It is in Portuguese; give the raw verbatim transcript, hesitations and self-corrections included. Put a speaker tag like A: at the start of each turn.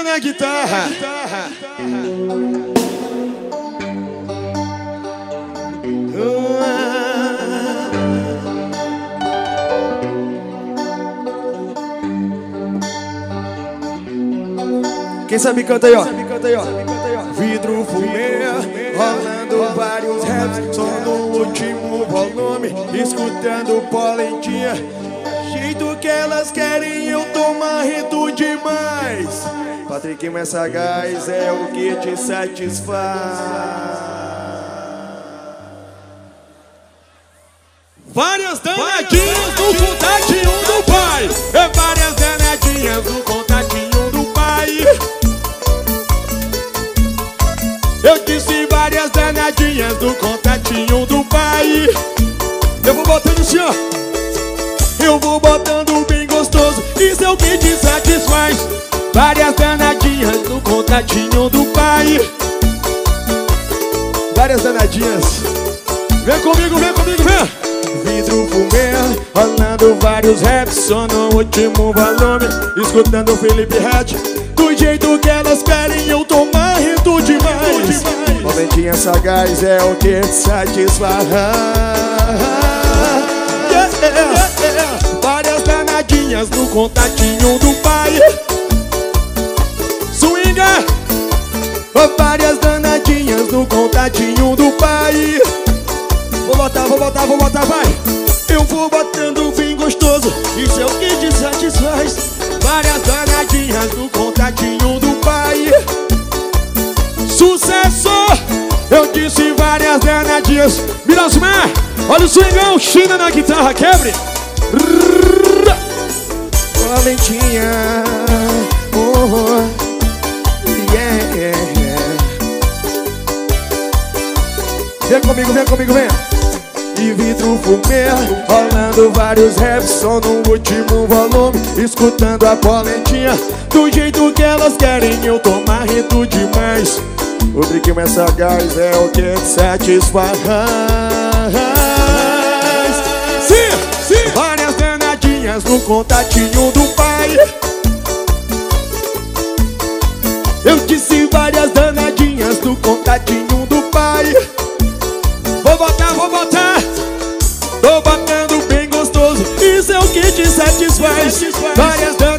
A: na guitarra. Quem sabe canta aí, ó. Vidro fumê, rolando vários raps, som no último volume, escutando polentinha. Jeito que elas querem, eu tô marrento demais. Patrick mais sagaz é o que te satisfaz. Várias danadinhas no contatinho do pai. É várias danadinhas no contatinho do pai. Eu disse várias danadinhas no contatinho do pai. Eu vou botando assim, ó. Eu vou botando bem gostoso, isso é o que te satisfaz. Várias danadinhas no contatinho do pai. Várias danadinhas. Vem comigo, vem comigo, vem. Vidro fumê, rolando vários raps, só no último volume, escutando Felipe Red. Do jeito que elas querem, eu tô marrento demais. Momentinha sagaz é o que te satisfaz. Yeah, yeah, yeah. Várias danadinhas no contatinho do pai. Swinga. Várias danadinhas no contatinho do pai. Vou botar, vou botar, vou botar, vai. Eu vou botando bem gostoso, isso é o que te satisfaz. Várias danadinhas no contatinho do pai. Sucesso! Eu disse várias danadinhas. Mirosmar, olha o swingão, China na guitarra, quebre. Valentinha, oh, yeah, yeah. Vem comigo, vem comigo, vem. E vidro fumê, rolando vários raps, só no último volume, escutando a polentinha. Do jeito que elas querem, eu tô marrento demais. O Drick mais sagaz é o que te satisfaz. Sim, sim. Várias danadinhas no contatinho do pai. Eu disse várias danadinhas no contatinho do pai. Vou botar, vou botar. Tô botando bem gostoso, isso é o que te satisfaz. Várias danadinhas